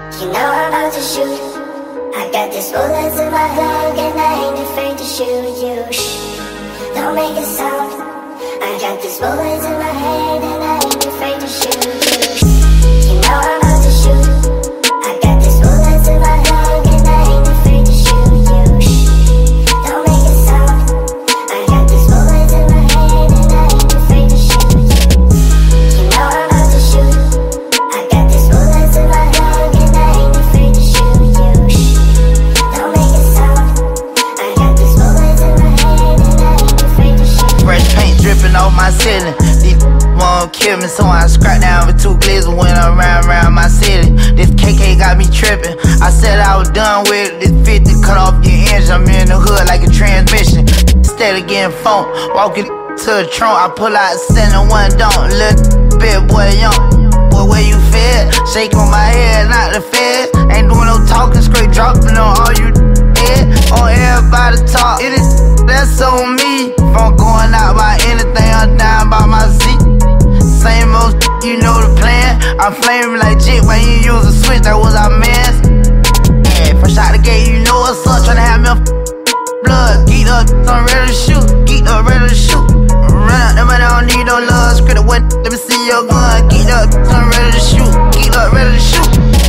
You know I'm about to shoot. I got these bullets in my leg and I ain't afraid to shoot you. Shh, don't make a sound. I got these bullets in my head and I ain't afraid to shoot you. You know I'm about to shoot. I got these bullets in my leg and I ain't afraid to shoot you. Shh, don't make a sound. I got these bullets in my head and I ain't afraid to shoot you. You know I'm about to shoot. I got these bullets in my leg and I ain't afraid to shoot you. Shh, don't make a sound. I got these bullets in my head and I ain't afraid to shoot you. Fresh paint dripping off my ceiling. These won't kill me, so I scrap down with 2 glizzy when I'm round my city. This KK got me tripping. I said I was done with this 50, cut off your engine. I'm in the hood like a transmission. Instead of getting phone, walking to the trunk, I pull out 71 don't. Little bit boy young. Boy, where you fed? Shake on my head, not the feds. Ain't doing no talking, straight dropping on all you head. On everybody talk, it is that's on me. If I'm going out by anything, I'm down by my seat. Same old, you know the plan. I'm flaming like jit when you use a switch, that was our man's. Yeah, fresh out the gate, you know what's up. Tryna have me a blood. Geeked up, I'm ready to shoot. Geeked up, ready to shoot. Run out, the money, I don't need no love. Script it, let me see your gun. Geeked up, I'm ready to shoot. Geeked up, ready to shoot.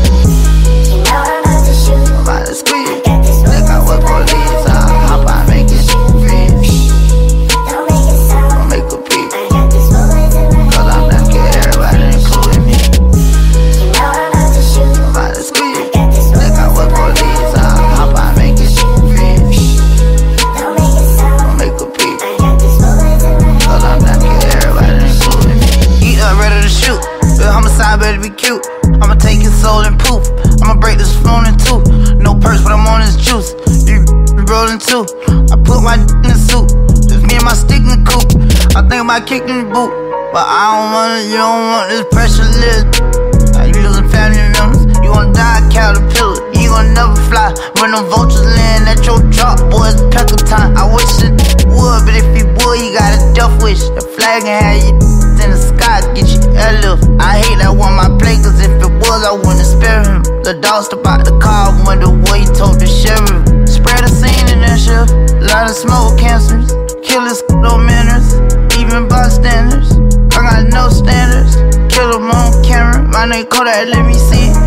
You know I'm about to shoot. I'm about to squeeze. I got this Think I was police. I'll hop out, make it free. Don't make a sound. Don't make a peep. I got these bullets in my head. Cause I'm not scared, everybody including me. You know I'm about to shoot. I'm about to squeeze. I got these Think I bullets was in my police. head. I'll hop out, make it free. Don't make a sound. Don't make a peep. I got these bullets in my head. Cause I'm not scared, everybody including me. Geeked up, ready to shoot. Real homicide, better be cute. I'ma take his soul and poof. I'ma break this phone in 2. No purse, but I'm on his juice. You rolling too. I put my in the suit. Just me and my stick in the coop. I think about kicking the boot. But I don't want it, you don't want this pressure list. Now you losing family members. You gon' die caterpillar. You gon' never fly. When them vultures land at your drop, boy, it's pecker time. I wish it would, but if he would, you got a death wish. The flag can have you in the sky, get you airlift. I hate that one my play, cause if it was, I wouldn't spare him. The dog stepped out the car, wonder what he told the sheriff. Spread a scene in that shift. Lot of smoke cancers, killers, no manners, even bystanders. I got no standards. Kill 'em on camera, my name Kodak, let me see it.